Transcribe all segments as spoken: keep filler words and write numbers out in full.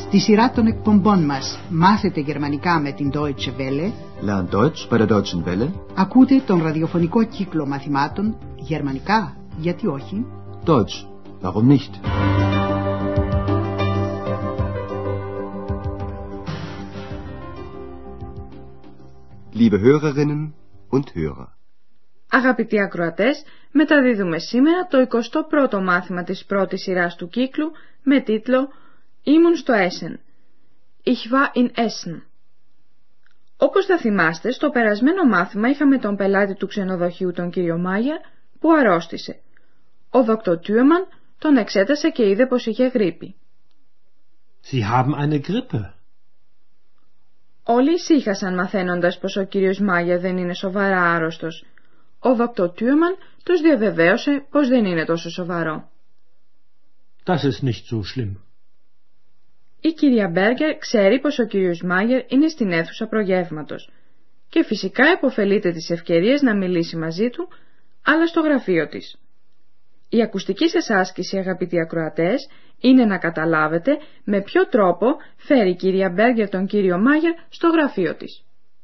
Στη σειρά των εκπομπών μας «Μάθετε γερμανικά με την Deutsche Welle», Lern Deutsch bei der Deutschen Welle. Ακούτε τον ραδιοφωνικό κύκλο μαθημάτων «Γερμανικά, γιατί όχι?» Deutsch, warum nicht? Liebe Hörerinnen und Hörer. Αγαπητοί ακροατές, μεταδίδουμε σήμερα το εικοστό πρώτο μάθημα της πρώτης σειράς του κύκλου με τίτλο «Ήμουν στο Essen». Ich war in Essen. Όπως θα θυμάστε, στο περασμένο μάθημα είχαμε τον πελάτη του ξενοδοχείου, τον κύριο Μάγερ, που αρρώστησε. Ο δόκτωρ Τούρμαν τον εξέτασε και είδε πως είχε γρίπη. Sie haben eine Grippe. Όλοι ησύχασαν μαθαίνοντας πως ο κύριος Μάγερ δεν είναι σοβαρά άρρωστος. Ο δόκτωρ Τούρμαν τους διαβεβαίωσε πως δεν είναι τόσο σοβαρό. Das ist nicht so schlimm. Η κυρία Μπέργκερ ξέρει πως ο κύριος Μάγερ είναι στην αίθουσα προγεύματος και φυσικά επωφελείται τις ευκαιρίες να μιλήσει μαζί του, αλλά στο γραφείο της. Η ακουστική σας άσκηση, αγαπητοί ακροατές, είναι να καταλάβετε με ποιο τρόπο φέρει η κυρία Μπέργκερ τον κύριο Μάγερ στο γραφείο της.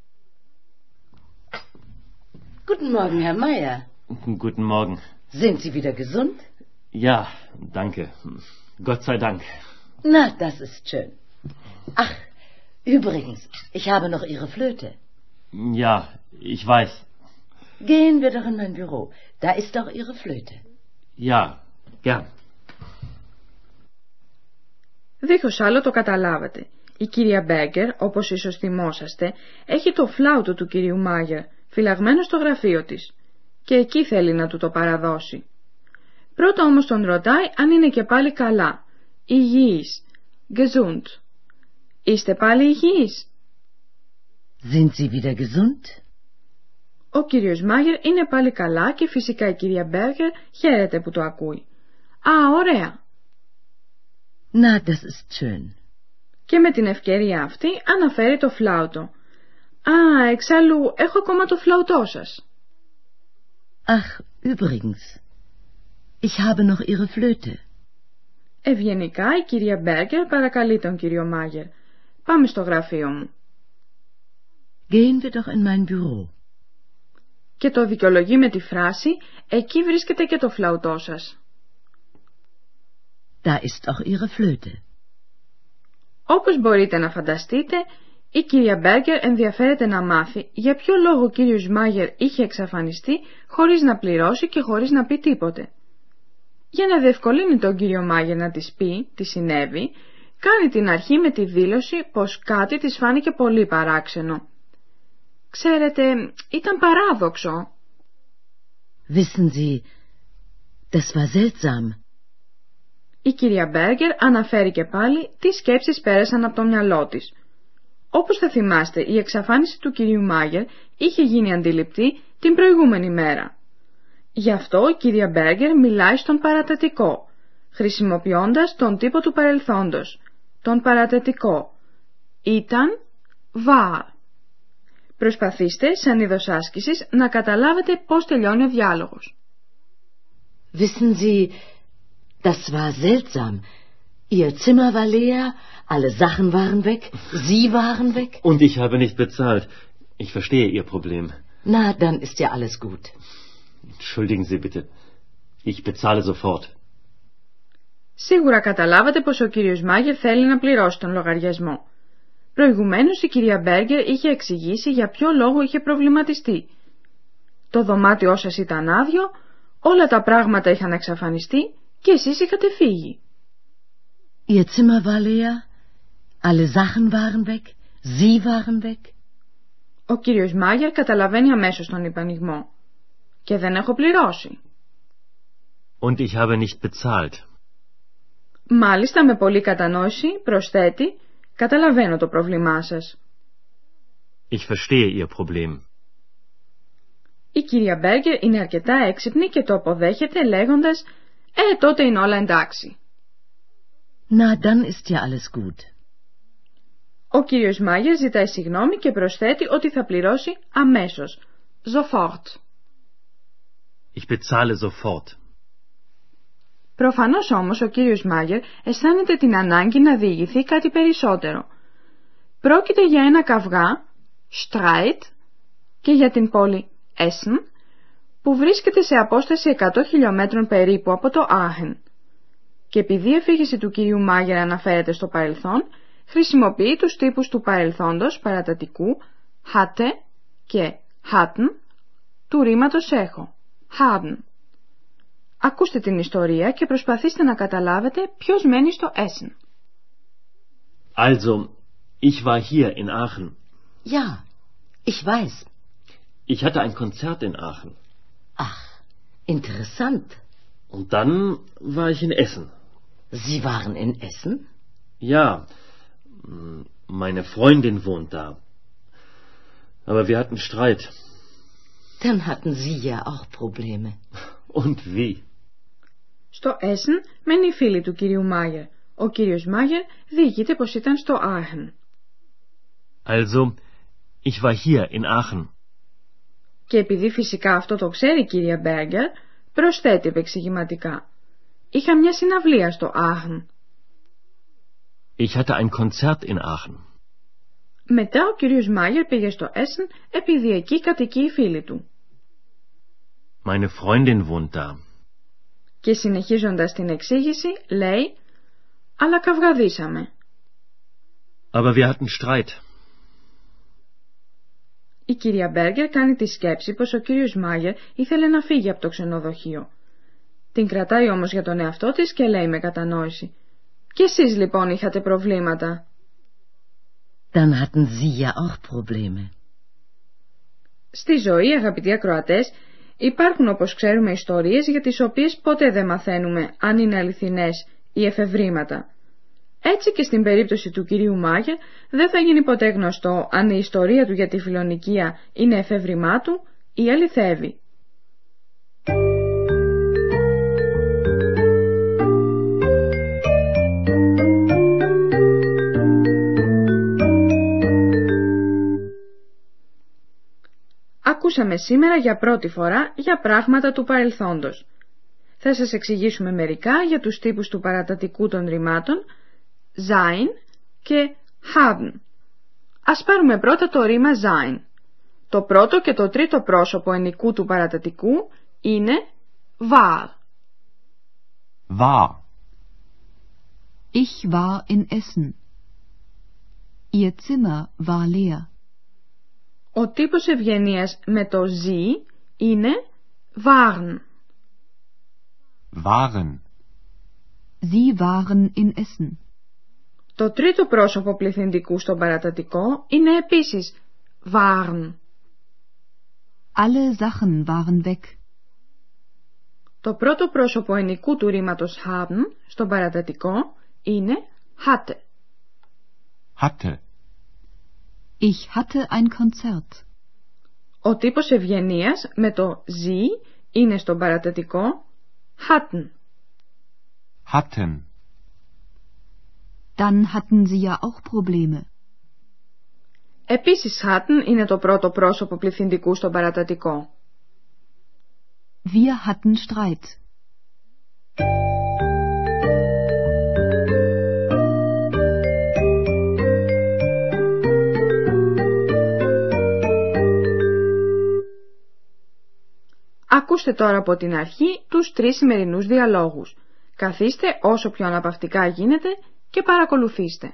Guten Morgen, Herr Meier. Guten Morgen. Sind Sie wieder gesund? Ja, danke. Gott sei Dank. Na, das ist schön. Ach, übrigens, ich habe noch Ihre Flöte. Ja, ich weiß. Gehen wir doch in mein Büro. Da ist doch Ihre Flöte. Ja, gern. Δίχως άλλο το καταλάβατε. Η κυρία Μπέργκερ, όπως ίσως θυμόσαστε, έχει το φλάουτο του κυρίου Μάγερ φυλαγμένο στο γραφείο της και εκεί θέλει να του το παραδώσει. Πρώτα όμως τον ρωτάει αν είναι και πάλι καλά, υγιής, gesund. Είστε πάλι υγιείς? Sind Sie wieder gesund? Ο κύριος Μάγερ είναι πάλι καλά και φυσικά η κυρία Μπέργκερ χαίρεται που το ακούει. Α, ωραία. Na, das ist schön. Και με την ευκαιρία αυτή αναφέρει το φλάουτο. Α, εξάλλου έχω ακόμα το φλαουτό σας. Ach, übrigens, ich habe noch Ihre Flöte. Ευγενικά η κυρία Μπέργκερ παρακαλεί τον κύριο Μάγερ. Πάμε στο γραφείο μου. Gehen wir doch in mein Büro. Και το δικαιολογεί με τη φράση «Εκεί βρίσκεται και το φλαουτό σας». Da ist auch Ihre Flöte. Όπως μπορείτε να φανταστείτε, η κυρία Μπέργκερ ενδιαφέρεται να μάθει για ποιο λόγο ο κύριος Μάγερ είχε εξαφανιστεί χωρίς να πληρώσει και χωρίς να πει τίποτε. Για να διευκολύνει τον κύριο Μάγερ να της πει τι συνέβη, κάνει την αρχή με τη δήλωση πως κάτι της φάνηκε πολύ παράξενο. Ξέρετε, ήταν παράδοξο. Wissen Sie, das war seltsam. Η κυρία Μπέργκερ αναφέρει και πάλι τι σκέψεις πέρασαν από το μυαλό της. Όπως θα θυμάστε, η εξαφάνιση του κυρίου Μάγερ είχε γίνει αντιληπτή την προηγούμενη μέρα. Γι' αυτό η κυρία Μπέργκερ μιλάει στον παρατετικό, χρησιμοποιώντας τον τύπο του παρελθόντος, τον παρατετικό. Ήταν, war. Προσπαθήστε, σαν είδος άσκησης, να καταλάβετε πώς τελειώνει ο διάλογος. Wissen Sie, das war seltsam. Ihr Zimmer war leer, alle Sachen waren weg, Sie waren weg. Und ich habe nicht bezahlt. Ich verstehe Ihr Problem. Na, dann ist ja alles gut. Entschuldigen Sie bitte. Ich bezahle sofort. Σίγουρα καταλάβατε πως ο κύριος Μάγερ θέλει να πληρώσει τον λογαριασμό. Προηγουμένως η κυρία Μπέργκερ είχε εξηγήσει για ποιο λόγο είχε προβληματιστεί. Το δωμάτιό σας ήταν άδειο, όλα τα πράγματα είχαν εξαφανιστεί και εσείς είχατε φύγει. Ihr Zimmer war leer, alle Sachen waren weg, Sie waren weg. Ο κύριος Μάγερ καταλαβαίνει αμέσως τον υπανοιγμό. Και δεν έχω πληρώσει. Und ich habe nicht bezahlt. Μάλιστα, με πολλή κατανόηση προσθέτει, καταλαβαίνω το πρόβλημά σας. Ich verstehe Ihr Problem. Η κυρία Μπέργκερ είναι αρκετά έξυπνη και το αποδέχεται λέγοντας «Ε, τότε είναι όλα εντάξει». Na, dann ist ja alles gut. Ο κύριος Μάγερ ζητάει συγγνώμη και προσθέτει ότι θα πληρώσει αμέσως. Sofort. Ich bezahle sofort. Προφανώς όμως ο κύριος Μάγερ αισθάνεται την ανάγκη να διηγηθεί κάτι περισσότερο. Πρόκειται για ένα καυγά, Streit, και για την πόλη Essen, που βρίσκεται σε απόσταση εκατό χιλιόμετρων περίπου από το Άχεν. Και επειδή η αφήγηση του κυρίου Μάγερ αναφέρεται στο παρελθόν, χρησιμοποιεί τους τύπους του παρελθόντος παρατατικού hatte και hatten του ρήματος έχω, haben. Ακούστε την ιστορία και προσπαθήστε να καταλάβετε ποιος μένει στο Essen. Also, ich war hier in Aachen. Ja, ich weiß. Ich hatte ein Konzert in Aachen. Ach, interessant. Und dann war ich in Essen. Sie waren in Essen? Ja, meine Freundin wohnt da. Aber wir hatten Streit. Dann hatten Sie ja auch Probleme. Und wie? Στο Essen μένει η φίλη του κυρίου Μάγερ. Ο κύριος Μάγερ διηγείται πως ήταν στο Aachen. Also, ich war hier in Aachen. Και επειδή φυσικά αυτό το ξέρει η κυρία Μπέργκερ, προσθέτει επεξηγηματικά. Είχα μια συναυλία στο Aachen. Ich hatte ein Konzert in Aachen. Μετά ο κύριος Μάγερ πήγε στο Essen επειδή εκεί κατοικεί η φίλη του. Meine Freundin wohnt da. Και συνεχίζοντας την εξήγηση λέει, αλλά καυγαδίσαμε. Aber wir hatten Streit. Η κυρία Μπέργκερ κάνει τη σκέψη πως ο κύριος Μάγερ ήθελε να φύγει από το ξενοδοχείο. Την κρατάει όμως για τον εαυτό της και λέει με κατανόηση. Και εσείς λοιπόν είχατε προβλήματα. Dann hatten Sie ja auch Probleme. Στη ζωή, αγαπητοί ακροατές, υπάρχουν όπως ξέρουμε ιστορίες για τις οποίες ποτέ δεν μαθαίνουμε αν είναι αληθινές ή εφευρήματα. Έτσι και στην περίπτωση του κυρίου Μάγερ δεν θα γίνει ποτέ γνωστό αν η ιστορία του για τη φιλονικία είναι εφεύρημά του ή αληθεύει. Ακούσαμε σήμερα για πρώτη φορά για πράγματα του παρελθόντος. Θα σας εξηγήσουμε μερικά για τους τύπους του παρατατικού των ρημάτων sein και haben. Ας πάρουμε πρώτα το ρήμα sein. Το πρώτο και το τρίτο πρόσωπο ενικού του παρατατικού είναι war. War. Ich war in Essen. Ihr Zimmer war leer. Ο τύπος ευγενίας με το sie είναι waren. Waren. Sie waren in Essen. Το τρίτο πρόσωπο πληθυντικού στον παρατατικό είναι επίσης waren. Alle Sachen waren weg. Το πρώτο πρόσωπο ενικού του ρήματος haben στον παρατατικό είναι hatte. Hatte. Ich hatte ein Konzert. Ο τύπος ευγενίας με το sie είναι στον παρατατικό hatten. Hatten. Dann hatten Sie ja auch Probleme. Επίσης hatten είναι το πρώτο πρόσωπο πληθυντικού στον παρατατικό. Wir hatten Streit. Ακούστε τώρα από την αρχή τους τρεις σημερινούς διαλόγους. Καθίστε όσο πιο αναπαυτικά γίνεται και παρακολουθήστε.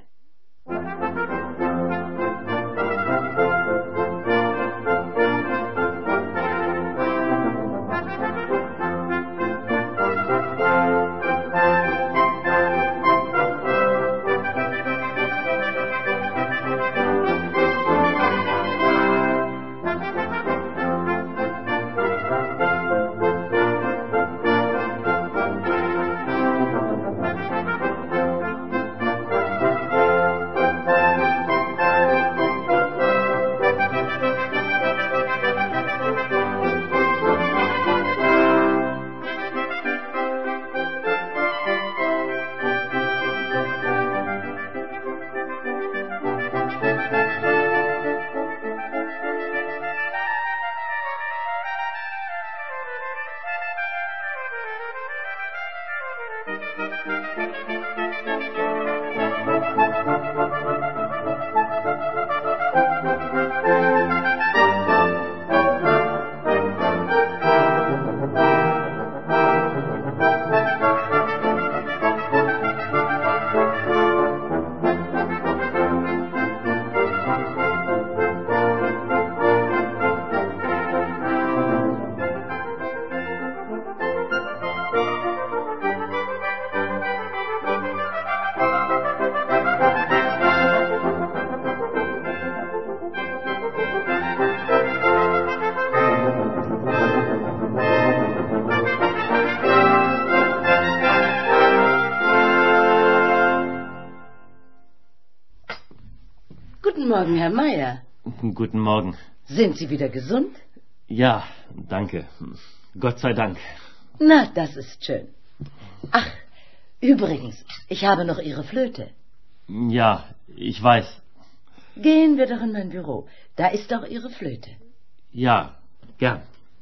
Guten Morgen, Herr Meier. Guten Morgen. Sind Sie wieder gesund? Ja, danke. Gott sei Dank. Na, das ist schön. Ach, übrigens, ich habe noch Ihre Flöte. Ja, ich weiß. Gehen wir doch in mein Büro. Da ist auch Ihre Flöte. Ja, gern.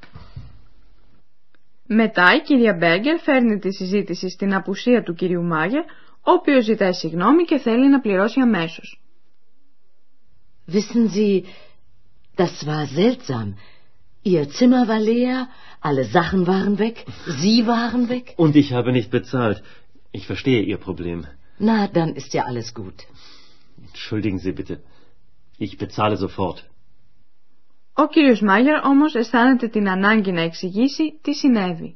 Μετά η κυρία Μπέργκερ φέρνει τη συζήτηση στην απουσία του κυρίου Μάγερ, ο οποίος ζητάει συγγνώμη και θέλει να πληρώσει αμέσως. Wissen Sie, das war seltsam. Ihr Zimmer war leer, alle Sachen waren weg, Sie waren weg. Und ich habe nicht bezahlt. Ich verstehe Ihr Problem. Na, dann ist ja alles gut. Entschuldigen Sie bitte. Ich bezahle sofort. Ο κύριος Μάγερ όμως αισθάνεται την ανάγκη να εξηγήσει τι συνέβη.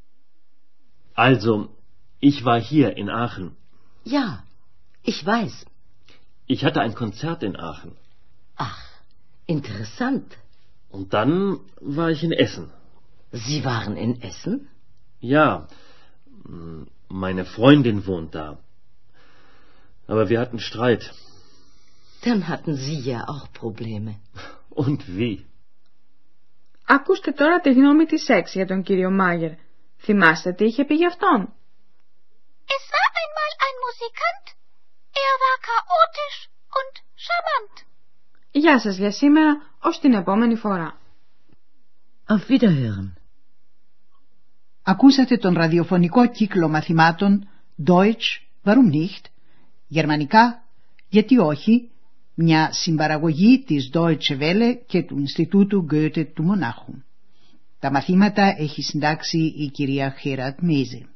Also, ich war hier in Aachen. Ja, ich weiß. Ich hatte ein Konzert in Aachen. Ach, interessant. Und dann war ich in Essen. Sie waren in Essen? Ja, meine Freundin wohnt da. Aber wir hatten Streit. Dann hatten Sie ja auch Probleme. Und wie? Ακούστε τώρα τη γνώμη της Σεξ για τον κύριο Μάγερ. Θυμάστε τι είχε πει γι' αυτόν? Es war einmal ein Musikant. Er war chaotisch und charmant. Γεια σας για σήμερα, ως την επόμενη φορά. Auf Wiederhören. Ακούσατε τον ραδιοφωνικό κύκλο μαθημάτων Deutsch, warum nicht? Γερμανικά, γιατί όχι? Μια συμπαραγωγή της Deutsche Welle και του Ινστιτούτου Goethe του Μονάχου. Τα μαθήματα έχει συντάξει η κυρία Χέρατ Μέζε.